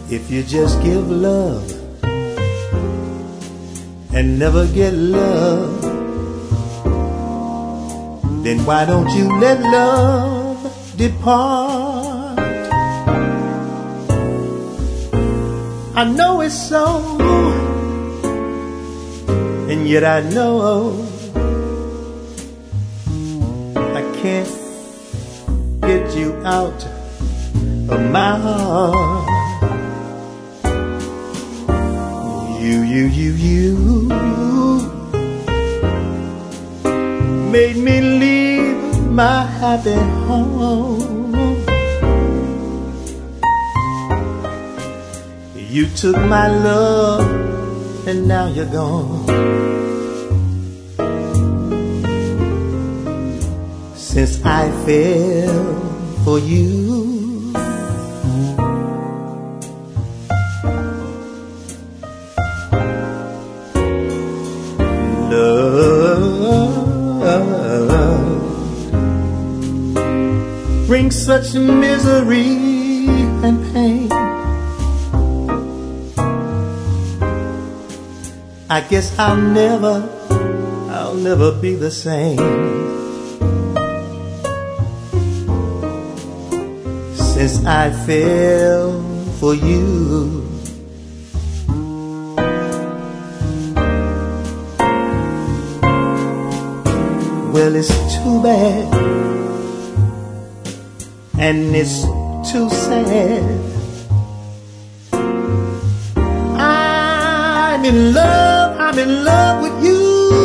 If you just give love and never get love, then why don't you let love depart? I know it's so, and yet I know I can't get you out of my heart. You made me leave my happy home. You took my love and now you're gone. Since I fell for you, brings such misery and pain. I guess I'll never be the same. Since I fell for you, well, it's too bad, and it's too sad. I'm in love with you.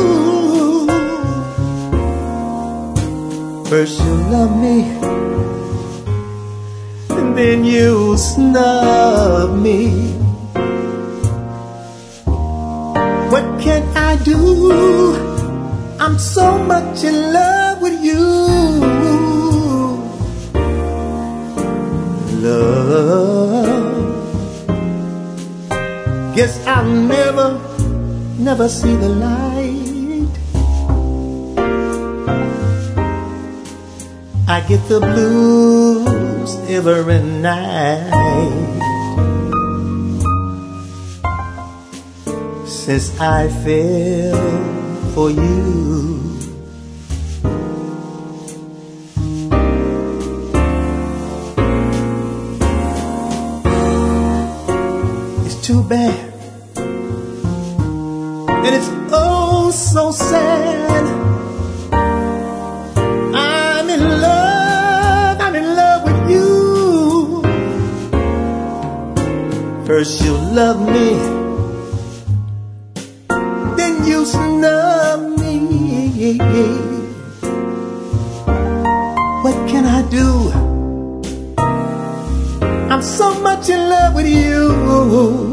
First you love me, and then you snub me. What can I do? I'm so much in love with you. Love, guess I'll never see the light. I get the blues every night. Since I fell for you, too bad, and it's oh so sad. I'm in love with you. First you love me, then you snub me. What can I do? I'm so much in love with you.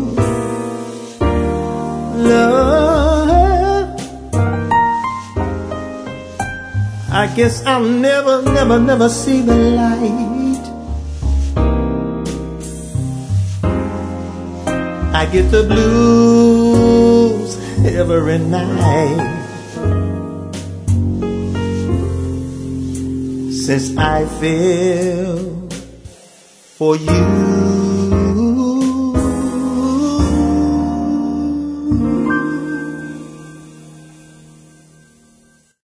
Love, I guess I'll never see the light. I get the blues every night. Since I fell for you.